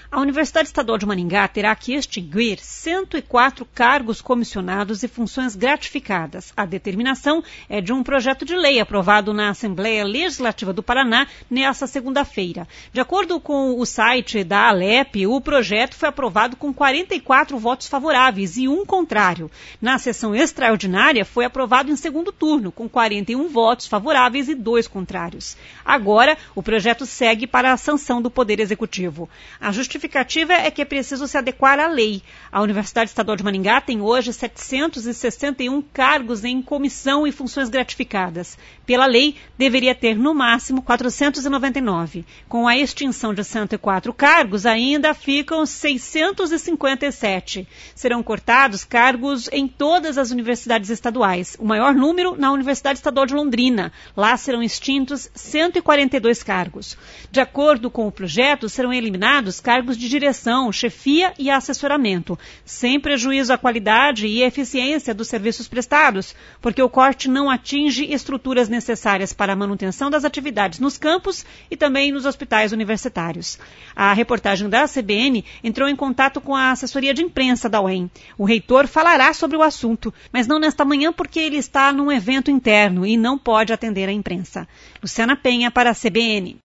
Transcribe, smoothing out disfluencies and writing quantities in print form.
A Universidade Estadual de Maringá terá que extinguir 104 cargos comissionados e funções gratificadas. A determinação é de um projeto de lei aprovado na Assembleia Legislativa do Paraná nesta segunda-feira. De acordo com o site da Alep, o projeto foi aprovado com 44 votos favoráveis e 1 contrário. Na sessão extraordinária, foi aprovado em segundo turno, com 41 votos favoráveis e 2 contrários. Agora, o projeto segue para a sanção do Poder Executivo. A justificativa é que é preciso se adequar à lei. A Universidade Estadual de Maringá tem hoje 761 cargos em comissão e funções gratificadas. Pela lei, deveria ter no máximo 499. Com a extinção de 104 cargos, ainda ficam 657. Serão cortados cargos em todas as universidades estaduais. O maior número na Universidade Estadual de Londrina. Lá serão extintos 142 cargos. De acordo com o projeto, serão eliminados cargos de direção, chefia e assessoramento, sem prejuízo à qualidade e eficiência dos serviços prestados, porque o corte não atinge estruturas necessárias para a manutenção das atividades nos campos e também nos hospitais universitários. A reportagem da CBN entrou em contato com a assessoria de imprensa da UEM. O reitor falará sobre o assunto, mas não nesta manhã porque ele está num evento interno e não pode atender a imprensa. Luciana Penha para a CBN.